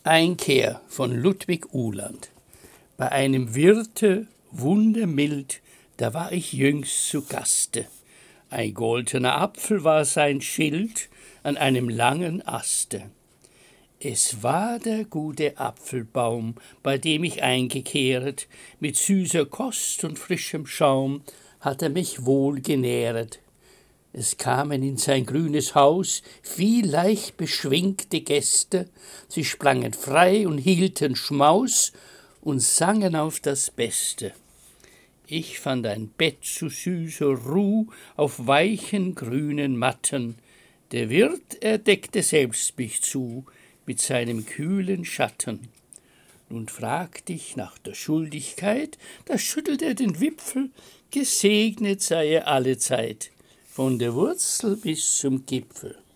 Einkehr von Ludwig Uhland. Bei einem Wirte wundermild, da war ich jüngst zu Gaste. Ein goldener Apfel war sein Schild an einem langen Aste. Es war der gute Apfelbaum, bei dem ich eingekehret, mit süßer Kost und frischem Schaum hat er mich wohl genähret. Es kamen in sein grünes Haus viel leicht beschwingte Gäste, sie sprangen frei und hielten Schmaus und sangen auf das Beste. Ich fand ein Bett zu süßer Ruh auf weichen grünen Matten. Der Wirt, er deckte selbst mich zu mit seinem kühlen Schatten. Nun fragt ich nach der Schuldigkeit, da schüttelt er den Wipfel, gesegnet sei er allezeit, von der Wurzel bis zum Gipfel.